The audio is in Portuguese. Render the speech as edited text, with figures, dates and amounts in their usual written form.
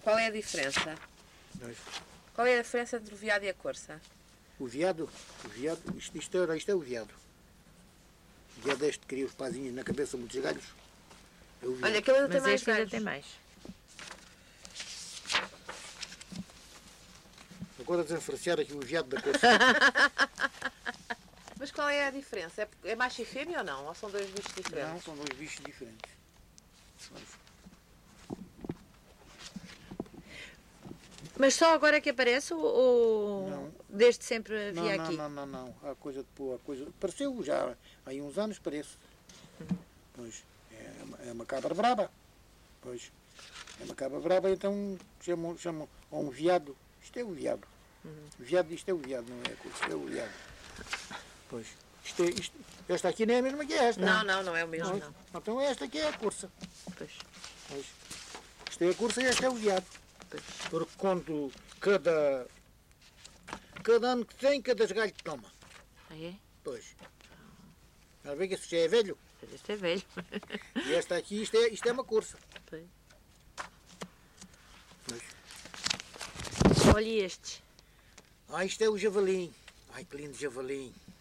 Qual é a diferença? Pois. Qual é a diferença entre o veado e a corça? O veado, isto é o veado. O veado é este que cria os pazinhos na cabeça, muitos galhos. É o veado. Olha, aquele ainda tem Mas mais este ainda galhos. tem mais. Agora desenfranciar aqui o veado da corça. Mas qual é a diferença? É macho e fêmea ou não? Ou são dois bichos diferentes? Não, são dois bichos diferentes. Mas só agora é que aparece ou Não. desde sempre havia aqui? Não. A coisa depois, apareceu já há uns anos, parece. Pois, é uma cabra braba. Pois, é uma cabra braba, então chamam a um veado. Isto é o veado. Isto é o veado, não é a coisa, isto é o veado. Pois, esta aqui não é a mesma que esta. Não é o mesmo. Não. Então esta aqui é a corça. Pois. Pois, isto é a corça e este é o veado. Porque quando cada ano que tem, cada esgalho que toma. Ah, é? Pois. Já vê que este já é velho. Pois este é velho. E esta aqui, isto é uma corça. Pois. Pois. Olha estes. Isto é o javalim. Ai, que lindo javalim.